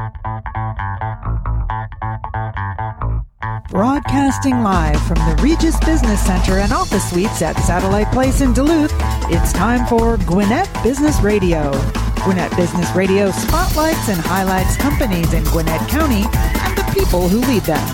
Broadcasting live from the Regis Business Center and office suites at Satellite Place in Duluth, it's time for Gwinnett Business Radio. Gwinnett Business Radio spotlights and highlights companies in Gwinnett County and the people who lead them.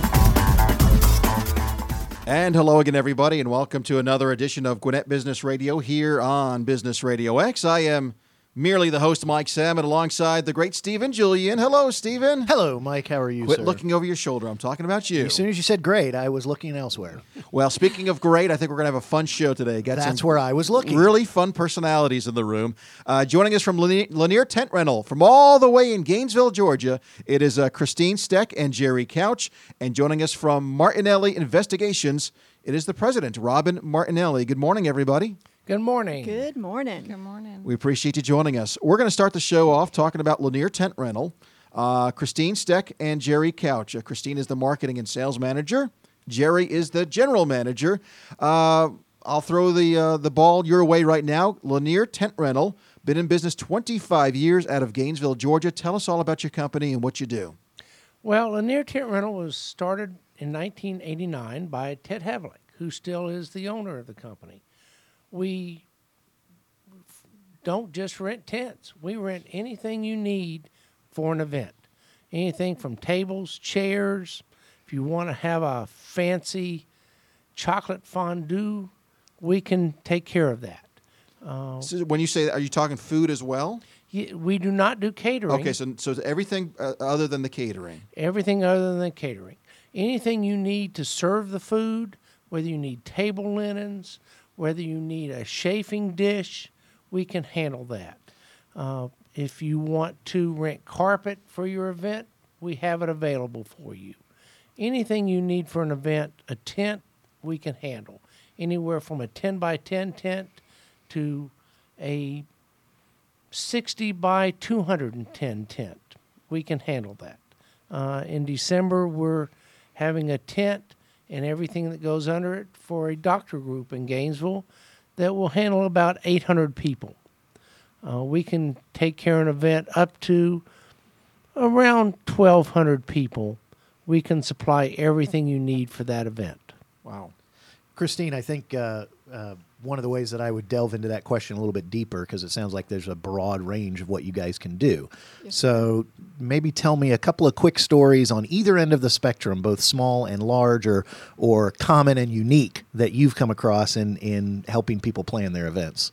And hello again, everybody, and welcome to another edition of Gwinnett Business Radio here on Business Radio X. I am merely the host, Mike Salmon, alongside the great Stephen Julian. Hello, Stephen. Hello, Mike. How are you, Quit sir? looking over your shoulder. I'm talking about you. As soon as you said great, I was looking elsewhere. Well, speaking of great, I think we're going to have a fun show today. That's where I was looking. Really fun personalities in the room. Joining us from Lanier Tent Rental from all the way in Gainesville, Georgia, it is Christine Steck and Jerry Couch. And joining us from Martinelli Investigations, it is the president, Robin Martinelli. Good morning, everybody. Good morning. Good morning. Good morning. We appreciate you joining us. We're going to start the show off talking about Lanier Tent Rental. Christine Steck and Jerry Couch. Christine is the marketing and sales manager. Jerry is the general manager. I'll throw the ball your way right now. Lanier Tent Rental, been in business 25 years out of Gainesville, Georgia. Tell us all about your company and what you do. Well, Lanier Tent Rental was started in 1989 by Ted Havlick, who still is the owner of the company. We don't just rent tents. We rent anything you need for an event. Anything from tables, chairs. If you want to have a fancy chocolate fondue, we can take care of that. So when you say that, are you talking food as well? We do not do catering. Okay, so everything other than the catering. Everything other than the catering. Anything you need to serve the food, whether you need table linens, whether you need a chafing dish, we can handle that. If you want to rent carpet for your event, we have it available for you. Anything you need for an event, a tent, we can handle. Anywhere from a 10 by 10 tent to a 60 by 210 tent, we can handle that. In December, we're having a tent and everything that goes under it for a doctor group in Gainesville that will handle about 800 people. We can take care of an event up to around 1,200 people. We can supply everything you need for that event. Wow. Christine, I think one of the ways that I would delve into that question a little bit deeper, because it sounds like there's a broad range of what you guys can do. Yes. So maybe tell me a couple of quick stories on either end of the spectrum, both small and large, or common and unique, that you've come across in helping people plan their events.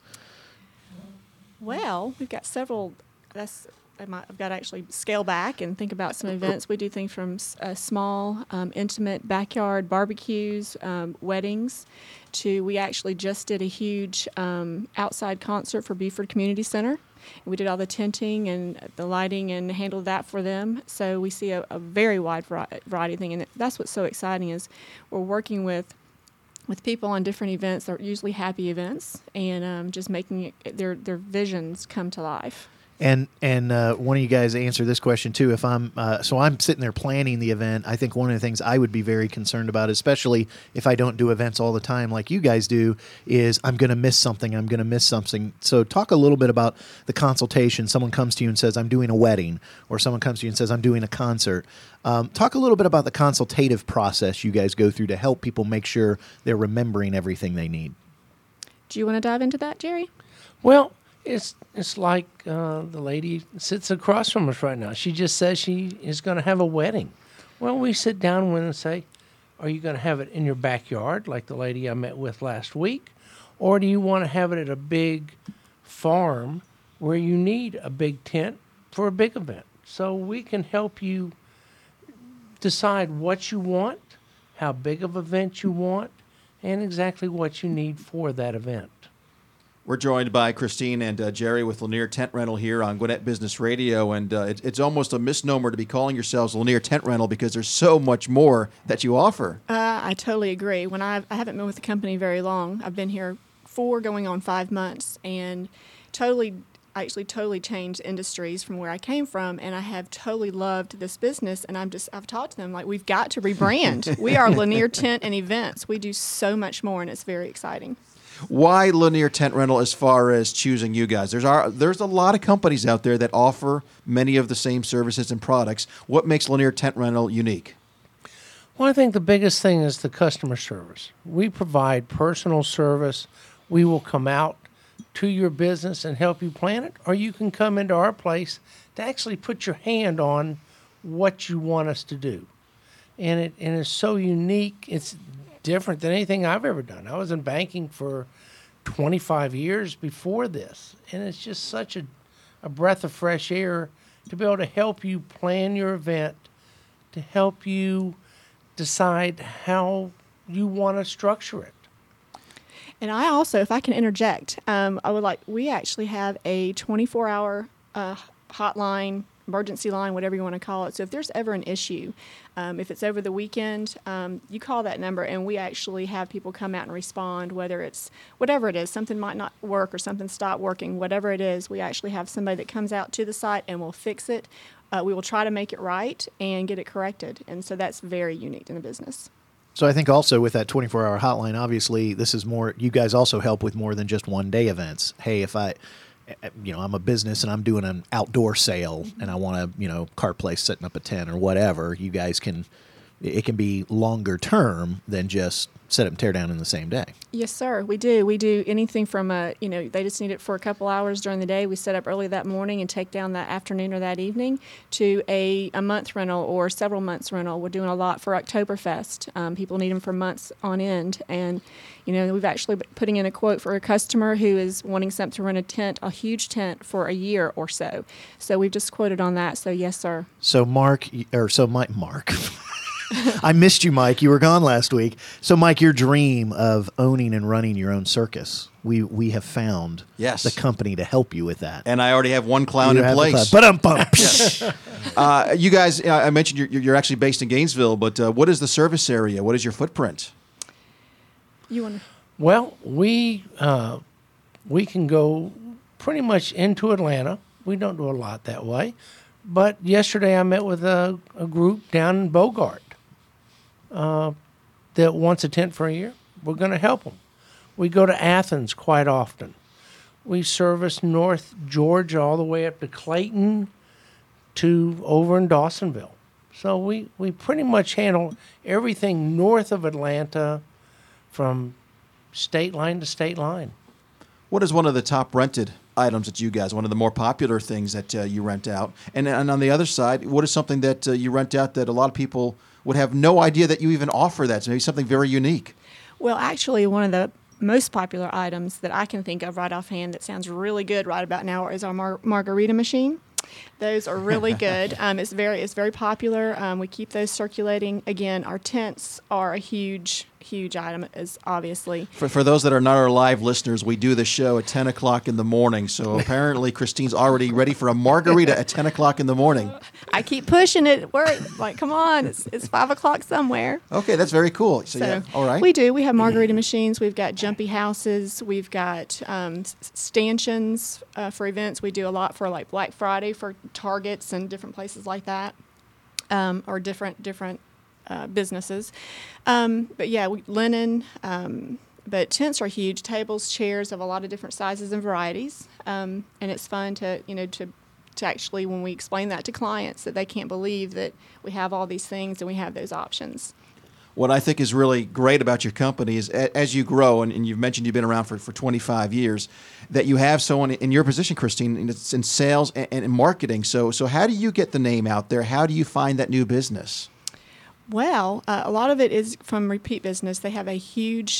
Well, we've got several. I've got to actually scale back and think about some events. We do things from small, intimate backyard barbecues, weddings, to we actually just did a huge outside concert for Buford Community Center. We did all the tenting and the lighting and handled that for them. So we see a very wide variety of things. And that's what's so exciting is we're working with people on different events. They're usually happy events and just making their visions come to life. And one of you guys answer this question too. If I'm sitting there planning the event, I think one of the things I would be very concerned about, especially if I don't do events all the time like you guys do, is I'm going to miss something. So talk a little bit about the consultation. Someone comes to you and says, I'm doing a wedding, or someone comes to you and says, I'm doing a concert. Talk a little bit about the consultative process you guys go through to help people make sure they're remembering everything they need. Do you want to dive into that, Jerry? Well, It's like the lady sits across from us right now. She just says she is going to have a wedding. Well, we sit down with her and say, are you going to have it in your backyard like the lady I met with last week? Or do you want to have it at a big farm where you need a big tent for a big event? So we can help you decide what you want, how big of an event you want, and exactly what you need for that event. We're joined by Christine and Jerry with Lanier Tent Rental here on Gwinnett Business Radio, and it's almost a misnomer to be calling yourselves Lanier Tent Rental because there's so much more that you offer. I totally agree. When I haven't been with the company very long. I've been here 4 going on 5 months, and totally changed industries from where I came from, and I have totally loved this business, and I've talked to them like, we've got to rebrand. We are Lanier Tent and Events. We do so much more, and it's very exciting. Why Lanier Tent Rental as far as choosing you guys? There's a lot of companies out there that offer many of the same services and products. What makes Lanier Tent Rental unique? Well, I think the biggest thing is the customer service. We provide personal service. We will come out to your business and help you plan it, or you can come into our place to actually put your hand on what you want us to do. And it's so unique. It's different than anything I've ever done. I was in banking for 25 years before this, and it's just such a breath of fresh air to be able to help you plan your event, to help you decide how you want to structure it. And I also, if I can interject, we actually have a 24-hour hotline, emergency line, whatever you want to call it. So if there's ever an issue, if it's over the weekend, you call that number, and we actually have people come out and respond, whether it's whatever it is, something might not work or something stopped working, whatever it is, we actually have somebody that comes out to the site and will fix it. We will try to make it right and get it corrected. And so that's very unique in the business. So I think also with that 24-hour hotline, obviously this is more, you guys also help with more than just one-day events. Hey, if I'm a business and I'm doing an outdoor sale and I want to, cart place setting up a tent or whatever, you guys it can be longer term than just set up and tear down in the same day. Yes, sir. We do. We do anything from, they just need it for a couple hours during the day. We set up early that morning and take down that afternoon or that evening, to a month rental or several months rental. We're doing a lot for Oktoberfest. People need them for months on end. And, we've actually been putting in a quote for a customer who is wanting something to rent a huge tent for a year or so. So we've just quoted on that. So yes, sir. So Mark. I missed you, Mike. You were gone last week. So, Mike, your dream of owning and running your own circus, we have found the company to help you with that. And I already have one clown in place. You guys, I mentioned you're actually based in Gainesville, but what is the service area? What is your footprint? Well, we can go pretty much into Atlanta. We don't do a lot that way. But yesterday I met with a group down in Bogart that wants a tent for a year. We're going to help them. We go to Athens quite often. We service North Georgia all the way up to Clayton to over in Dawsonville. So we pretty much handle everything north of Atlanta from state line to state line. What is one of the top rented items that you guys, one of the more popular things that you rent out? And on the other side, what is something that you rent out that a lot of people would have no idea that you even offer that? So maybe something very unique. Well, actually, one of the most popular items that I can think of right offhand that sounds really good right about now is our margarita machine. Those are really good. It's very popular. We keep those circulating. Again, our tents are a huge item, is obviously. For those that are not our live listeners, we do the show at 10 o'clock in the morning. So apparently Christine's already ready for a margarita at 10 o'clock in the morning. I keep pushing it. We're like, come on, it's 5 o'clock somewhere. Okay, that's very cool. So yeah, all right. We do. We have margarita machines. We've got jumpy houses. We've got stanchions for events. We do a lot for like Black Friday for Targets and different places like that, or different businesses. But yeah, linen. But tents are huge. Tables, chairs of a lot of different sizes and varieties. And it's fun to actually, when we explain that to clients, that they can't believe that we have all these things and we have those options. What I think is really great about your company is as you grow, and you've mentioned you've been around for 25 years, that you have someone in your position, Christine, it's in sales and in marketing. So how do you get the name out there? How do you find that new business? Well, a lot of it is from repeat business. They have a huge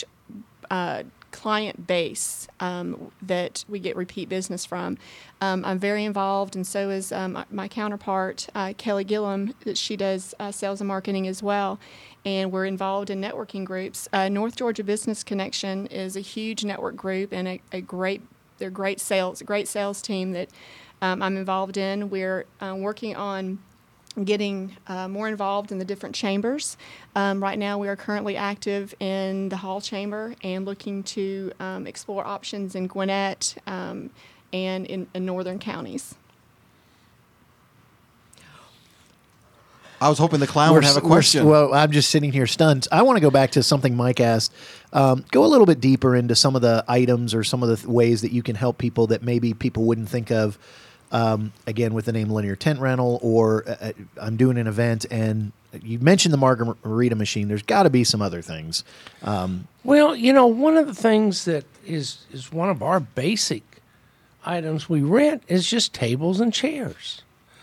client base that we get repeat business from. I'm very involved, and so is my counterpart, Kelly Gillum. She does sales and marketing as well, and we're involved in networking groups. North Georgia Business Connection is a huge network group and a great sales team that I'm involved in. We're working on getting more involved in the different chambers. Right now we are currently active in the Hall Chamber and looking to explore options in Gwinnett and in northern counties. I was hoping the clown would have a question. Well, I'm just sitting here stunned. I want to go back to something Mike asked. Go a little bit deeper into some of the items or some of the ways that you can help people that maybe people wouldn't think of. Again, with the name Linear Tent Rental, or I'm doing an event, and you mentioned the margarita machine. There's got to be some other things. Well, one of the things that is one of our basic items we rent is just tables and chairs.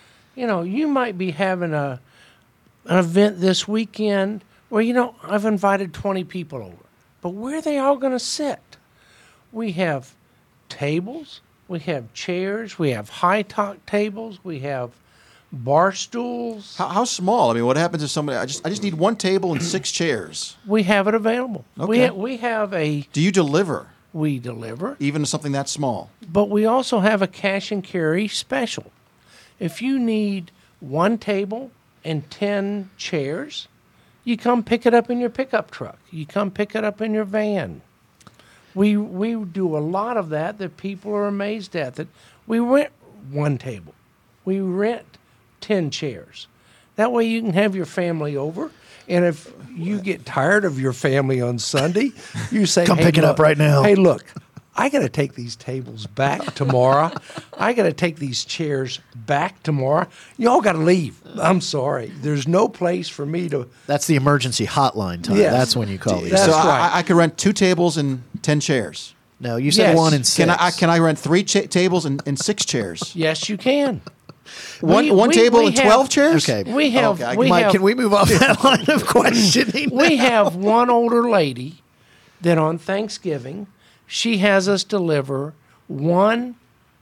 You might be having an event this weekend where, I've invited 20 people over, but where are they all going to sit? We have tables, we have chairs, we have high-top tables, we have bar stools. How small? I mean, what happens if somebody? I just need one table and 6 chairs. We have it available. Okay. We have a. Do you deliver? We deliver. Even something that small. But we also have a cash and carry special. If you need one table and 10 chairs, you come pick it up in your pickup truck. You come pick it up in your van. We do a lot of that people are amazed at. That we rent one table. We rent 10 chairs. That way you can have your family over. And if you get tired of your family on Sunday, you say, come pick it up right now. Hey, look, I got to take these tables back tomorrow. I got to take these chairs back tomorrow. Y'all got to leave. I'm sorry. There's no place for me to. That's the emergency hotline time. Yes. That's when you call these. That's so right. I could rent 2 tables and 10 chairs. No, you said Yes. 1 and 6. Can I rent 3 tables and 6 chairs? Yes, you can. One table and 12 chairs? Okay. We have. Okay, Mike, can we move off that line of questioning? We have one older lady that on Thanksgiving, she has us deliver 1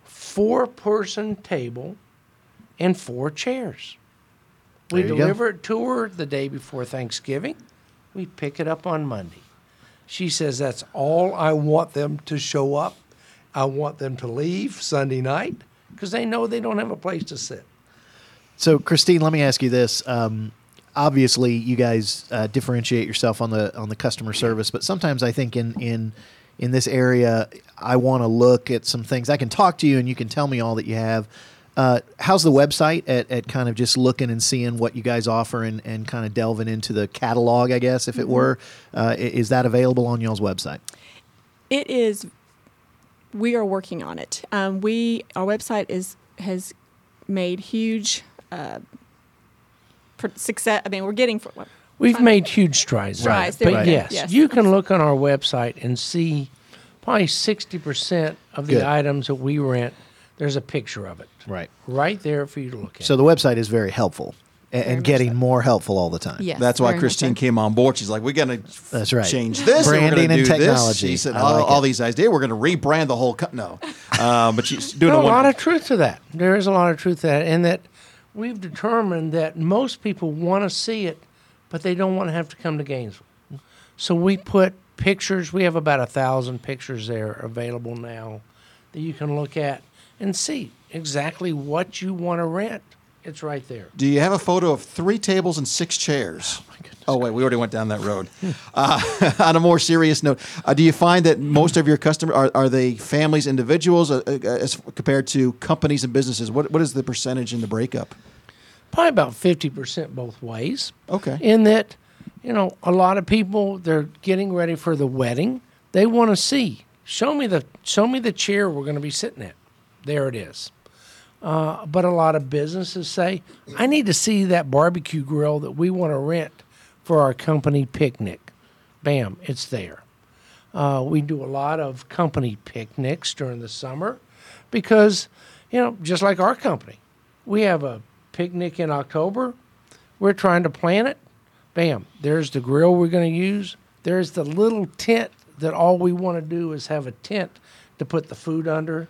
4-person table and 4 chairs. We There you go. deliver it to her the day before Thanksgiving. We pick it up on Monday. She says, that's all I want them to show up. I want them to leave Sunday night because they know they don't have a place to sit. So, Christine, let me ask you this. Obviously, you guys differentiate yourself on the customer service, but sometimes I think in this area, I want to look at some things. I can talk to you, and you can tell me all that you have. How's the website at kind of just looking and seeing what you guys offer and kind of delving into the catalog, I guess, if it were? Is that available on y'all's website? It is. We are working on it. Our website has made huge success. I mean, we're getting. We've made huge strides. Strides, But there we go. yes, Yes. you can look on our website and see probably 60% of the Good. items that we rent. There's a picture of it right there for you to look at. So the website is very helpful and much getting so. more helpful all the time. Yes, That's why very much Christine so. came on board. She's like, we're going to That's right. change this. Branding and we're gonna and do technology. This. She said, I like all it. these ideas. We're going to rebrand the whole no. But she's doing a a lot of truth to that. There is a lot of truth to that, and that we've determined that most people want to see it, but they don't want to have to come to Gainesville. So we put pictures. We have about 1,000 pictures there available now that you can look at and see exactly what you want to rent. It's right there. Do you have a photo of 3 tables and 6 chairs? Oh, my goodness. Oh, wait, we already went down that road. On a more serious note, do you find that most of your customers, are they families, individuals, as compared to companies and businesses? What is the percentage in the breakup? Probably about 50% both ways. Okay. In that, a lot of people, they're getting ready for the wedding. They want to see, show me the chair we're going to be sitting at. There it is. But a lot of businesses say, I need to see that barbecue grill that we want to rent for our company picnic. Bam, it's there. We do a lot of company picnics during the summer because, just like our company, we have a picnic in October. We're trying to plan it. Bam, there's the grill we're going to use. There's the little tent that all we want to do is have a tent to put the food under.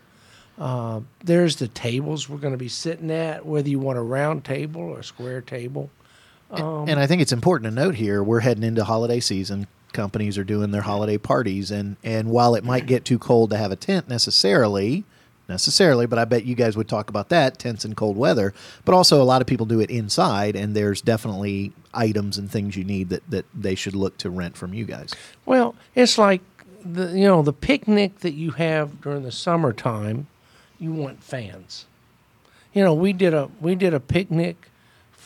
There's the tables we're going to be sitting at, whether you want a round table or a square table. And I think it's important to note here, we're heading into holiday season. Companies are doing their holiday parties. And while it might get too cold to have a tent necessarily, but I bet you guys would talk about that, tents in cold weather. But also a lot of people do it inside, and there's definitely items and things you need that they should look to rent from you guys. Well, it's like the picnic that you have during the summertime. You want fans. We did a picnic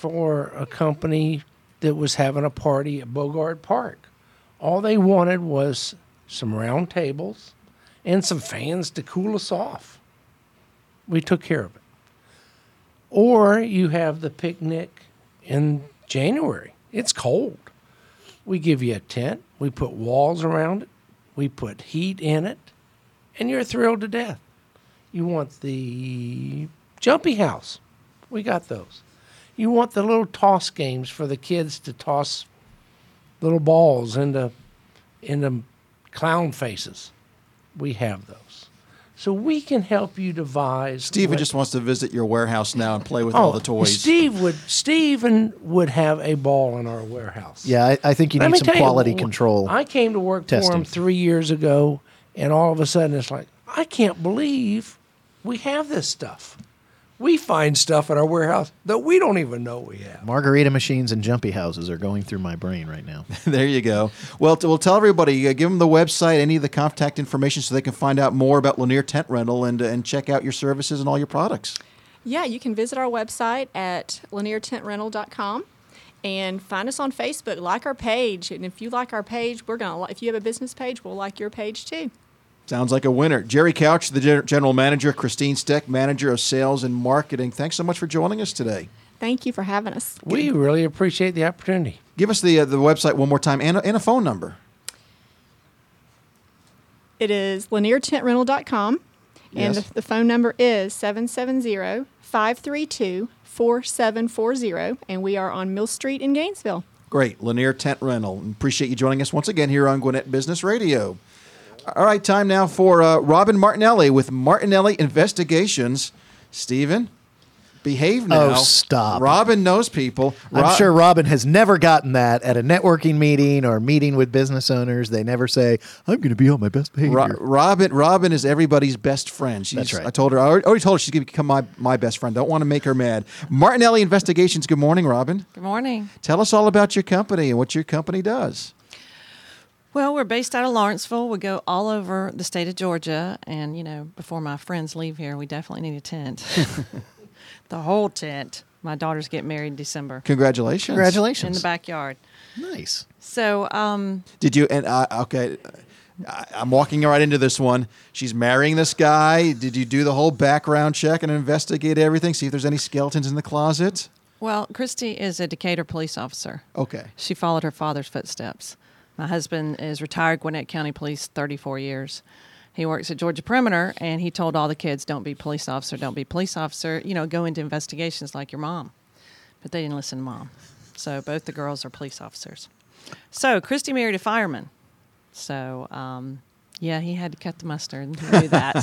for a company that was having a party at Bogart Park. All they wanted was some round tables and some fans to cool us off. We took care of it. Or you have the picnic in January. It's cold. We give you a tent. We put walls around it. We put heat in it. And you're thrilled to death. You want the jumpy house. We got those. You want the little toss games for the kids to toss little balls into clown faces. We have those. So we can help you devise. Steven just wants to visit your warehouse now and play with all the toys. Steven would have a ball in our warehouse. Yeah, I think you need some quality control. I came to work for him 3 years ago, and all of a sudden it's like, I can't believe we have this stuff. We find stuff in our warehouse that we don't even know we have. Margarita machines and jumpy houses are going through my brain right now. There you go. Well, we'll tell everybody, give them the website, any of the contact information so they can find out more about Lanier Tent Rental and check out your services and all your products. Yeah, you can visit our website at laniertentrental.com and find us on Facebook. Like our page. And if you like our page, if you have a business page, we'll like your page too. Sounds like a winner. Jerry Couch, the general manager, Christine Steck, manager of sales and marketing. Thanks so much for joining us today. Thank you for having us. We really appreciate the opportunity. Give us the website one more time and a phone number. It is laniertentrental.com, and Yes. the phone number is 770-532-4740, and we are on Mill Street in Gainesville. Great. Lanier Tent Rental. Appreciate you joining us once again here on Gwinnett Business Radio. All right, time now for Robin Martinelli with Martinelli Investigations. Steven, behave now. Oh, stop. Robin knows people. I'm sure Robin has never gotten that at a networking meeting or meeting with business owners. They never say, I'm going to be on my best behavior. Robin is everybody's best friend. That's right. I already told her she's going to become my best friend. Don't want to make her mad. Martinelli Investigations, good morning, Robin. Good morning. Tell us all about your company and what your company does. Well, we're based out of Lawrenceville. We go all over the state of Georgia. And, before my friends leave here, we definitely need a tent. The whole tent. My daughters get married in December. Congratulations. Congratulations. In the backyard. Nice. So, Did you, and okay, I'm walking right into this one. She's marrying this guy. Did you do the whole background check and investigate everything? See if there's any skeletons in the closet? well, Christy is a Decatur police officer. Okay. She followed her father's footsteps. My husband is retired Gwinnett County Police, 34 years. He works at Georgia Perimeter, and he told all the kids, don't be police officer, don't be police officer. Go into investigations like your mom. But they didn't listen to Mom. So both the girls are police officers. So Christy married a fireman. So, he had to cut the mustard and do that.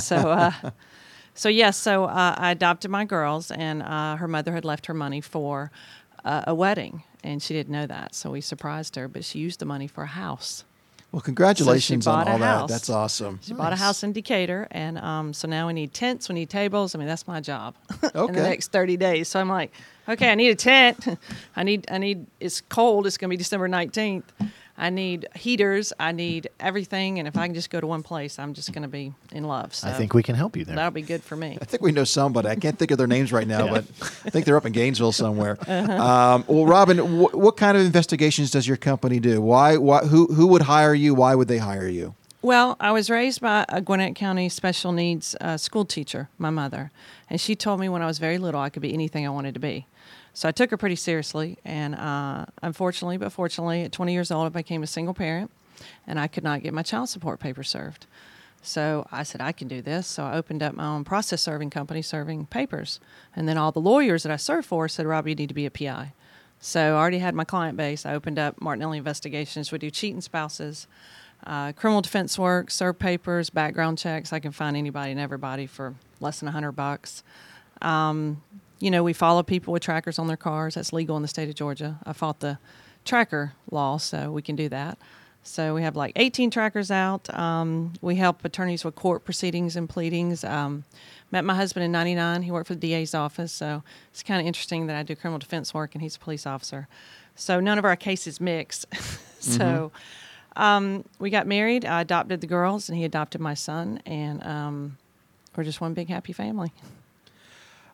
So I adopted my girls, and her mother had left her money for a wedding, and she didn't know that. So we surprised her, but she used the money for a house. Well, congratulations on all that. house. That's awesome. She bought a house in Decatur, and so now we need tents, we need tables. I mean, that's my job in Okay. the next 30 days. So I'm like, okay, I need a tent. I need. It's cold. It's going to be December 19th. I need heaters. I need everything. And if I can just go to one place, I'm just going to be in love. So I think we can help you there. that'll be good for me. I think we know somebody. I can't think of their names right now, but I think they're up in Gainesville somewhere. Well, Robin, what kind of investigations does your company do? Who would hire you? Why would they hire you? Well, I was raised by a Gwinnett County special needs school teacher, my mother. And she told me when I was very little I could be anything I wanted to be. So I took her pretty seriously. And unfortunately, but fortunately, at 20 years old, I became a single parent. And I could not get my child support paper served. So I said, I can do this. So I opened up my own process serving company serving papers. And then all the lawyers that I served for said, Robbie, you need to be a PI. So I already had my client base. I opened up Martinelli Investigations. We do cheating spouses. Criminal defense work, serve papers, background checks. I can find anybody and everybody for less than $100. We follow people with trackers on their cars. That's legal in the state of Georgia. I fought the tracker law, so we can do that. So we have like 18 trackers out. We help attorneys with court proceedings and pleadings. Met my husband in '99. He worked for the DA's office, so it's kind of interesting that I do criminal defense work and he's a police officer. So none of our cases mix. So. We got married. I adopted the girls, and he adopted my son, and we're just one big happy family.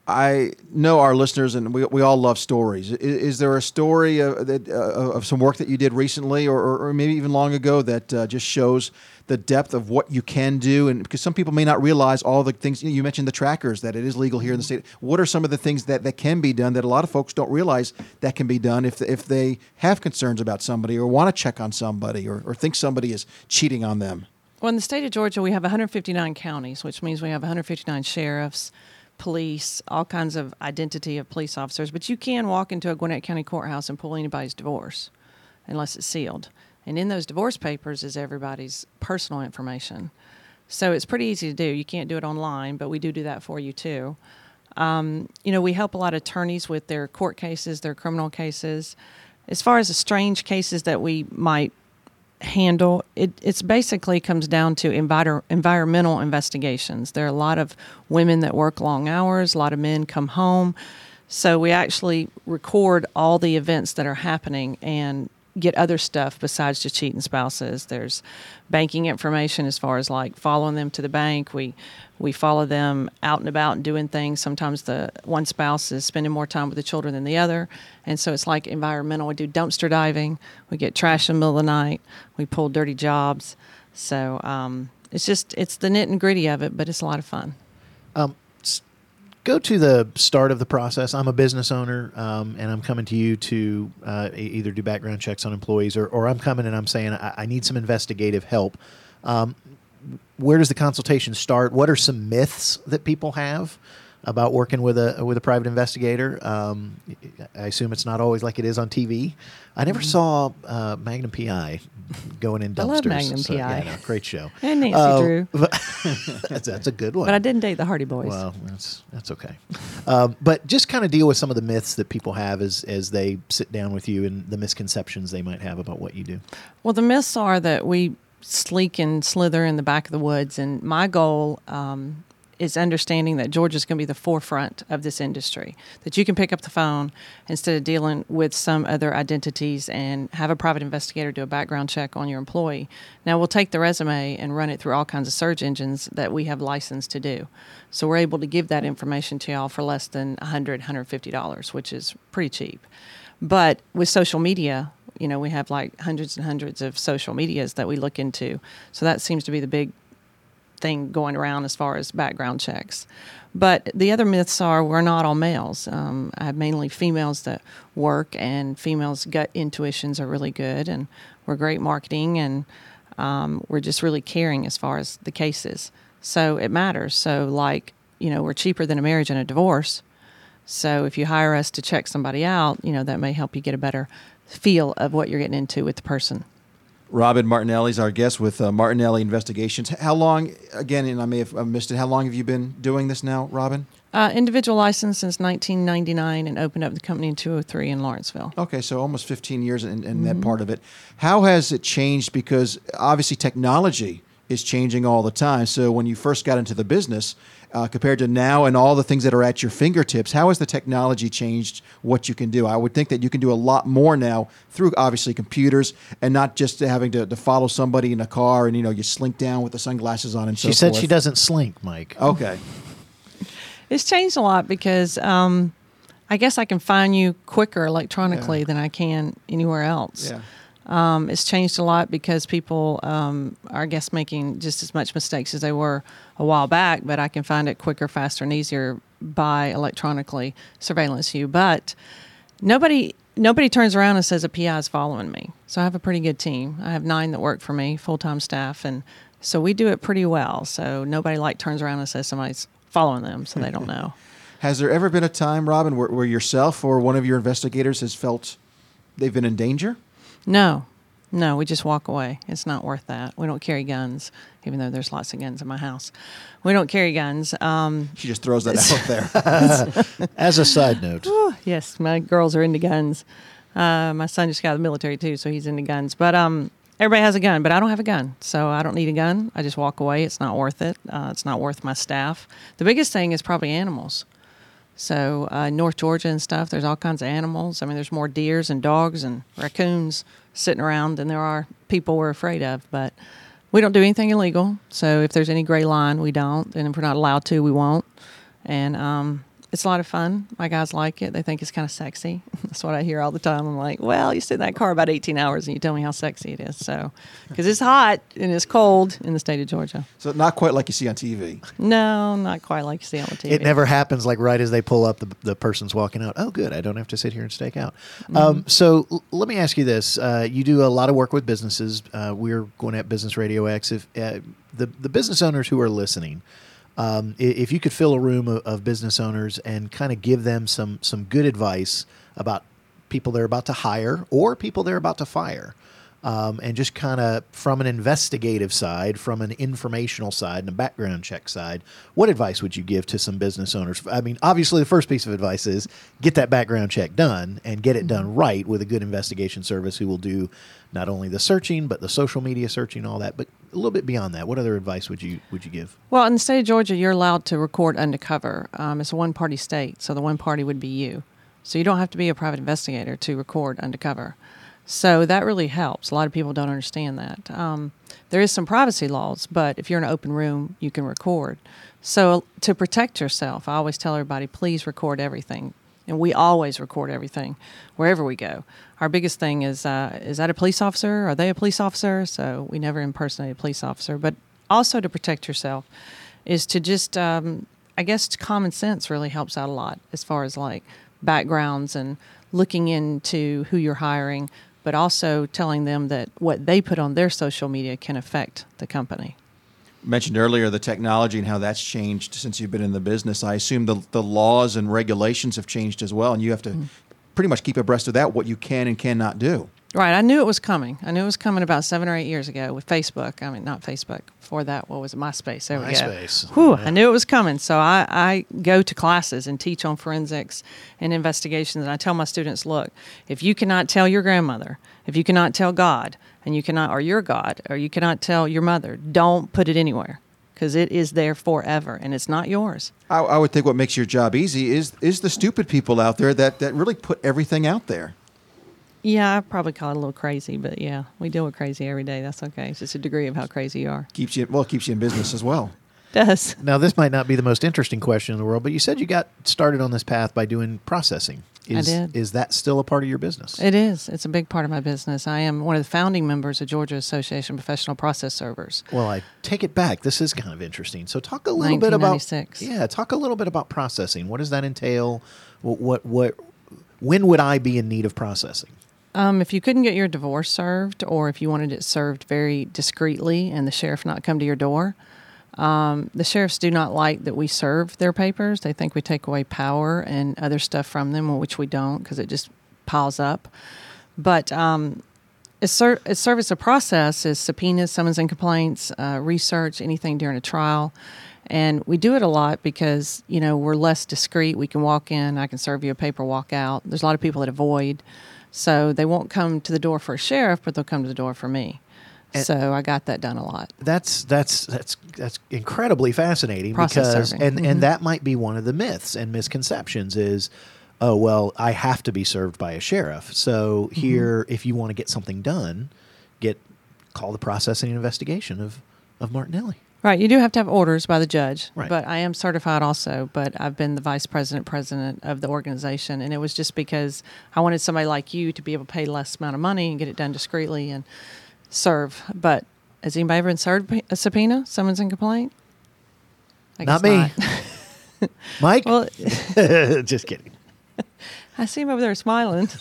I know our listeners, and we all love stories. Is there a story of some work that you did recently, or maybe even long ago, that just shows the depth of what you can do? And because some people may not realize all the things, you mentioned the trackers, that it is legal here in the state. What are some of the things that can be done that a lot of folks don't realize that can be done if they have concerns about somebody or want to check on somebody or think somebody is cheating on them? Well, in the state of Georgia, we have 159 counties, which means we have 159 sheriffs, police, all kinds of identity of police officers. But you can walk into a Gwinnett County courthouse and pull anybody's divorce unless it's sealed. And in those divorce papers is everybody's personal information. So it's pretty easy to do. You can't do it online, but we do that for you too. We help a lot of attorneys with their court cases, their criminal cases. As far as the strange cases that we might handle, it's basically comes down to environmental investigations. There are a lot of women that work long hours, a lot of men come home. So we actually record all the events that are happening and get other stuff besides just cheating spouses. There's banking information as far as like following them to the bank. We follow them out and about and doing things. Sometimes the one spouse is spending more time with the children than the other. And so it's like environmental. We do dumpster diving. We get trash in the middle of the night. We pull dirty jobs. So it's the nit and gritty of it, but it's a lot of fun. Go to the start of the process. I'm a business owner, and I'm coming to you to either do background checks on employees, or I'm coming and I'm saying I need some investigative help. Where does the consultation start? What are some myths that people have about working with a private investigator? I assume it's not always like it is on TV. I never saw Magnum PI going in dumpsters. I love Magnum PI. Yeah, no, great show. And Nancy Drew. That's a good one. But I didn't date the Hardy Boys. Well, that's okay. But just kind of deal with some of the myths that people have as they sit down with you and the misconceptions they might have about what you do. Well, the myths are that we sleek and slither in the back of the woods. And my goal is understanding that Georgia's going to be the forefront of this industry, that you can pick up the phone instead of dealing with some other identities and have a private investigator do a background check on your employee. Now, we'll take the resume and run it through all kinds of search engines that we have licensed to do. So we're able to give that information to y'all for less than $100, $150, which is pretty cheap. But with social media, we have like hundreds and hundreds of social medias that we look into. So that seems to be the big thing going around as far as background checks. But the other myths are we're not all males. I have mainly females that work, and females' gut intuitions are really good, and we're great marketing, and we're just really caring as far as the cases. So it matters. So we're cheaper than a marriage and a divorce. So if you hire us to check somebody out, that may help you get a better feel of what you're getting into with the person. Robin Martinelli is our guest with Martinelli Investigations. How long, again, and I may have missed it, how long have you been doing this now, Robin? Individual license since 1999 and opened up the company in 2003 in Lawrenceville. Okay, so almost 15 years in that part of it. How has it changed? Because obviously technology is changing all the time. So when you first got into the business, compared to now and all the things that are at your fingertips, how has the technology changed what you can do? I would think that you can do a lot more now through, obviously, computers and not just having to follow somebody in a car and, you slink down with the sunglasses on and so forth. She said she doesn't slink, Mike. Okay. It's changed a lot because I guess I can find you quicker electronically than I can anywhere else. Yeah. It's changed a lot because people are, I guess, making just as much mistakes as they were a while back, but I can find it quicker, faster, and easier by electronically surveillance you. But nobody turns around and says a PI is following me. So I have a pretty good team. I have 9 that work for me, full-time staff, and so we do it pretty well. So nobody turns around and says somebody's following them, so they don't know. Has there ever been a time, Robin, where yourself or one of your investigators has felt they've been in danger? No, we just walk away. It's not worth that. We don't carry guns, even though there's lots of guns in my house. We don't carry guns. She just throws that out there. As a side note. Yes, my girls are into guns. My son just got out of the military, too, so he's into guns. But everybody has a gun, but I don't have a gun, so I don't need a gun. I just walk away. It's not worth it. It's not worth my staff. The biggest thing is probably animals. So North Georgia and stuff, there's all kinds of animals. I mean, there's more deers and dogs and raccoons sitting around than there are people we're afraid of. But we don't do anything illegal. So if there's any gray line, we don't. And if we're not allowed to, we won't. And It's a lot of fun. My guys like it. They think it's kind of sexy. That's what I hear all the time. I'm like, well, you sit in that car about 18 hours and you tell me how sexy it is. So, because it's hot and it's cold in the state of Georgia. So not quite like you see on TV. No, not quite like you see on the TV. It never happens like right as they pull up, the person's walking out. Oh, good. I don't have to sit here and stake out. Let me ask you this. You do a lot of work with businesses. We're Gwinnett Business Radio X. If the business owners who are listening, if you could fill a room of business owners and kind of give them some good advice about people they're about to hire or people they're about to fire, and just kind of from an investigative side, from an informational side and a background check side, what advice would you give to some business owners? I mean, obviously the first piece of advice is get that background check done and get it done right with a good investigation service who will do not only the searching, but the social media searching, all that. But a little bit beyond that, what other advice would you give? Well, in the state of Georgia, you're allowed to record undercover. It's a one-party state, so the one party would be you. So you don't have to be a private investigator to record undercover. So that really helps. A lot of people don't understand that. There is some privacy laws, but if you're in an open room, you can record. So to protect yourself, I always tell everybody, please record everything. And we always record everything wherever we go. Our biggest thing is that a police officer? Are they a police officer? So we never impersonate a police officer. But also to protect yourself is to just, I guess common sense really helps out a lot as far as like backgrounds and looking into who you're hiring, but also telling them that what they put on their social media can affect the company. Mentioned earlier the technology and how that's changed since you've been in the business. I assume the laws and regulations have changed as well, and you have to pretty much keep abreast of that, what you can and cannot do. Right. I knew it was coming. I knew it was coming about 7 or 8 years ago with Facebook. I mean, not Facebook. Before that, what was it? MySpace. There we go. MySpace. Whew, Yeah. I knew it was coming. So I go to classes and teach on forensics and investigations. And I tell my students, look, if you cannot tell your grandmother, if you cannot tell God, and you cannot, or your God, or you cannot tell your mother, don't put it anywhere because it is there forever and it's not yours. I would think what makes your job easy is the stupid people out there that really put everything out there. Yeah, I probably call it a little crazy, but yeah, we deal with crazy every day. That's okay. It's just a degree of how crazy you are. Keeps you in business as well. Does. Now, this might not be the most interesting question in the world, but you said you got started on this path by doing processing. I did. Is that still a part of your business? It is. It's a big part of my business. I am one of the founding members of Georgia Association of Professional Process Servers. Well, I take it back. This is kind of interesting. So talk a little bit about 1996. talk a little bit about processing. What does that entail? What when would I be in need of processing? If you couldn't get your divorce served, or if you wanted it served very discreetly and the sheriff not come to your door, the sheriffs do not like that we serve their papers. They think we take away power and other stuff from them, which we don't, because it just piles up. But its service of process is subpoenas, summons and complaints, research, anything during a trial. And we do it a lot because, we're less discreet. We can walk in, I can serve you a paper, walk out. There's a lot of people that avoid. So they won't come to the door for a sheriff, but they'll come to the door for me. And so I got that done a lot. That's incredibly fascinating Process serving. And that might be one of the myths and misconceptions is, oh, well, I have to be served by a sheriff. So here, if you want to get something done, call the processing and investigation of Martinelli. Right. You do have to have orders by the judge, Right. but I am certified also, but I've been the vice president of the organization. And it was just because I wanted somebody like you to be able to pay less amount of money and get it done discreetly and serve. But has anybody ever served a subpoena, summons and complaint? I Not guess me. Mike? Well, Just kidding. I see him over there smiling.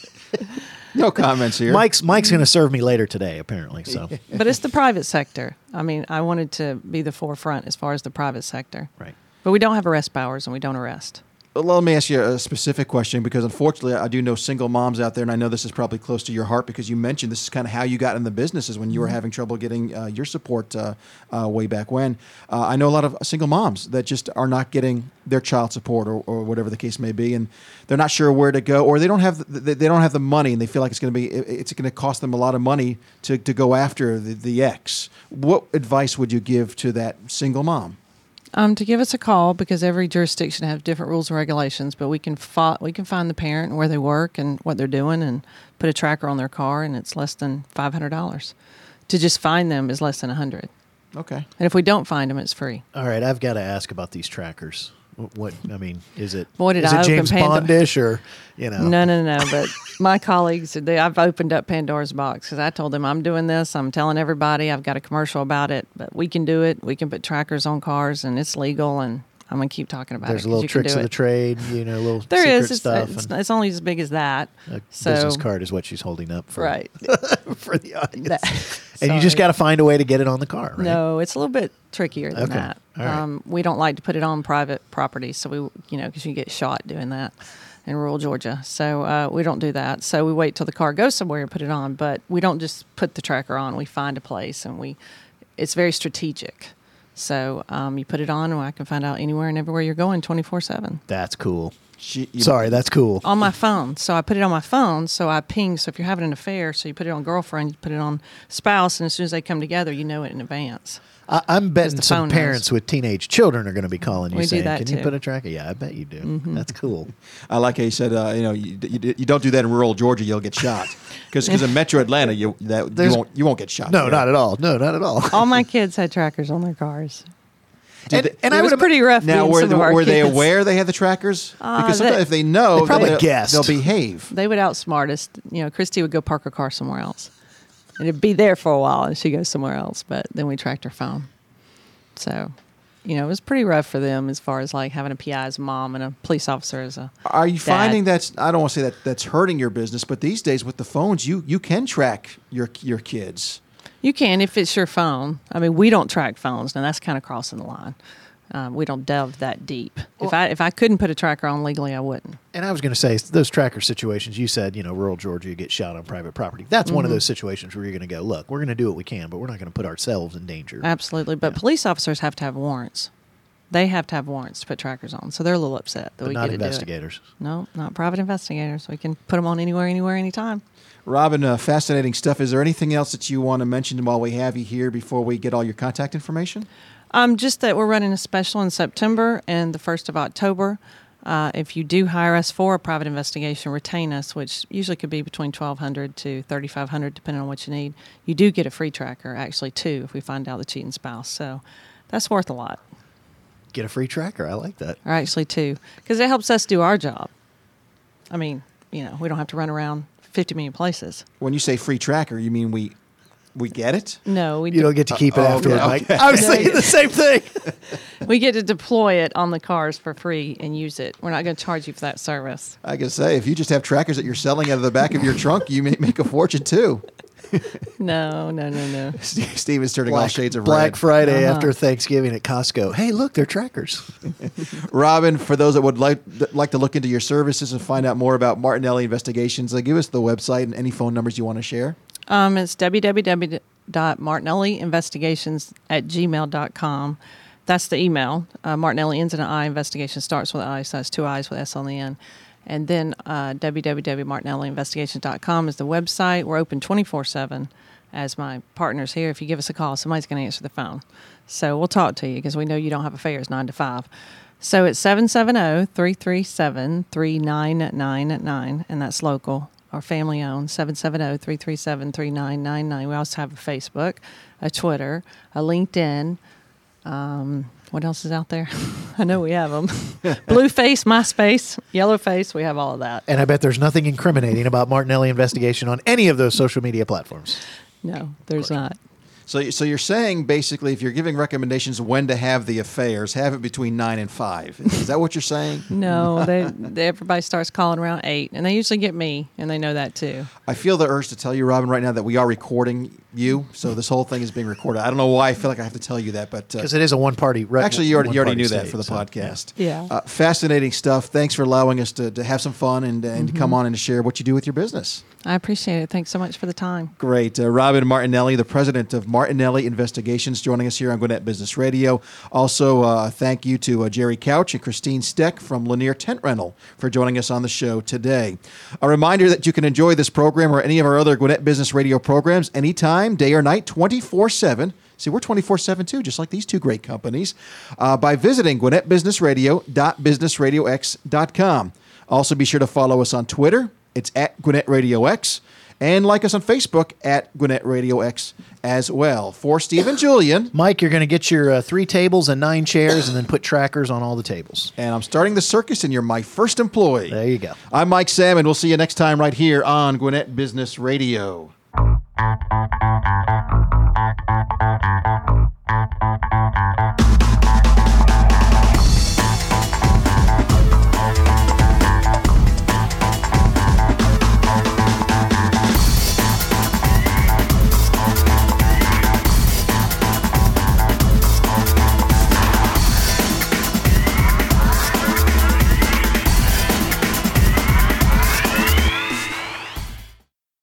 No comments here. Mike's going to serve me later today, apparently. So But it's the private sector. I mean, I wanted to be the forefront as far as the private sector. right. But we don't have arrest powers and we don't arrest. Well, let me ask you a specific question because unfortunately I do know single moms out there, and I know this is probably close to your heart because you mentioned this is kind of how you got in the business is when you were having trouble getting your support way back when. I know a lot of single moms that just are not getting their child support or whatever the case may be, and they're not sure where to go, or they don't have the money, and they feel like it's going to cost them a lot of money to go after the ex. What advice would you give to that single mom? To give us a call because every jurisdiction has different rules and regulations, but we can find the parent and where they work and what they're doing and put a tracker on their car, and it's less than $500. To just find them is less than $100. Okay. And if we don't find them, it's free. All right, I've got to ask about these trackers. What I mean, is it Boy, did is I it open James Bondish or No. But my colleagues, I've opened up Pandora's box because I told them I'm doing this. I'm telling everybody I've got a commercial about it, but we can do it. We can put trackers on cars, and it's legal. And I'm gonna keep talking about There's it. little You can tricks do of the it. trade, little There secret is. stuff. It's only as big as that. A So business card is what she's holding up for, right. for the audience. That- And you just sorry. got to find a way to get it on the car, right? No, it's a little bit trickier than Okay. that. All right. We don't like to put it on private property, so because you get shot doing that in rural Georgia. So we don't do that. So we wait till the car goes somewhere and put it on. But we don't just put the tracker on. We find a place, and it's very strategic. So you put it on, and I can find out anywhere and everywhere you're going 24/7 That's cool. You- Sorry, that's cool. on my phone. So I put it on my phone. So I ping. So if you're having an affair, so you put it on girlfriend, you put it on spouse, and as soon as they come together, you know it in advance. I'm betting the some phone parents knows. with teenage children are going to be calling you We do saying, that "Can you too. put a tracker?" Yeah, I bet you do. Mm-hmm. That's cool. I like how you said, you don't do that in rural Georgia, you'll get shot. Because in Metro Atlanta, you won't get shot. No, there. not at all. No, not at all. All my kids had trackers on their cars. And It I was would pretty rough. Now, being some of our were they kids. aware they had the trackers? Because sometimes they- if they know, They probably they'll- guessed. they'll behave. They would outsmart us. Christy would go park her car somewhere else. And it'd be there for a while, and she'd go somewhere else. But then we tracked her phone. So, it was pretty rough for them as far as like having a PI as a mom and a police officer as a Are you dad. finding I don't want to say that's hurting your business, but these days with the phones, you can track your kids. You can if it's your phone. I mean, we don't track phones. Now, that's kind of crossing the line. We don't delve that deep. If I couldn't put a tracker on legally, I wouldn't. And I was going to say, those tracker situations, you said, rural Georgia, you get shot on private property. That's one of those situations where you're going to go, look, we're going to do what we can, but we're not going to put ourselves in danger. Absolutely. But police officers have to have warrants. They have to have warrants to put trackers on. So they're a little upset that But we not get to do it. investigators. No, not private investigators. We can put them on anywhere, anytime. Robin, fascinating stuff. Is there anything else that you want to mention while we have you here before we get all your contact information? Just that we're running a special in September and the 1st of October. If you do hire us for a private investigation, retain us, which usually could be between $1,200 to $3,500, depending on what you need. You do get a free tracker, actually, too, if we find out the cheating spouse. So that's worth a lot. Get a free tracker. I like that. Or actually, two, because it helps us do our job. I mean, we don't have to run around 50 million places. When you say free tracker, you mean we get it? No, we You don't get to keep it afterward, okay, Mike. okay. I was thinking the same thing. we get to deploy it on the cars for free and use it. We're not going to charge you for that service. I can say, if you just have trackers that you're selling out of the back of your trunk, you may make a fortune too. No. Steve is turning all shades of Black red. Friday after Thanksgiving at Costco. Hey, look, they're trackers. Robin, for those that would like to look into your services and find out more about Martinelli Investigations, give us the website and any phone numbers you want to share. It's www.martinelliinvestigations@gmail.com. That's the email. Martinelli ends in an I. Investigation starts with I, so that's two I's with S on the end. And then www.martinelliinvestigations.com is the website. We're open 24/7. As my partner's here, if you give us a call, somebody's going to answer the phone. So we'll talk to you because we know you don't have affairs 9 to 5. So it's 770-337-3999, and that's local or family owned, 770-337-3999. We also have a Facebook, a Twitter, a LinkedIn. What else is out there? I know we have them. Blueface, MySpace, Yellowface. We have all of that. And I bet there's nothing incriminating about Martinelli Investigation on any of those social media platforms. No, there's not. So you're saying basically, if you're giving recommendations when to have the affairs, have it between 9 and 5. Is that what you're saying? No, everybody starts calling around 8, and they usually get me, and they know that too. I feel the urge to tell you, Robin, right now that we are recording you. So this whole thing is being recorded. I don't know why I feel like I have to tell you that, but Because it is a one-party. actually, you already knew that for the state, podcast. Yeah. Fascinating stuff. Thanks for allowing us to have some fun and to come on and to share what you do with your business. I appreciate it. Thanks so much for the time. Great. Robin Martinelli, the president of Martinelli Investigations, joining us here on Gwinnett Business Radio. Also, thank you to Jerry Couch and Christine Steck from Lanier Tent Rental for joining us on the show today. A reminder that you can enjoy this program or any of our other Gwinnett Business Radio programs anytime, day or night, 24/7. See, we're 24/7 too, just like these two great companies, by visiting GwinnettBusinessRadio.businessradiox.com. Also, be sure to follow us on Twitter. It's at Gwinnett Radio X. And like us on Facebook at Gwinnett Radio X as well. For Steve and Julian. Mike, you're going to get your 3 tables and 9 chairs and then put trackers on all the tables. And I'm starting the circus and you're my first employee. There you go. I'm Mike Salmon. We'll see you next time right here on Gwinnett Business Radio.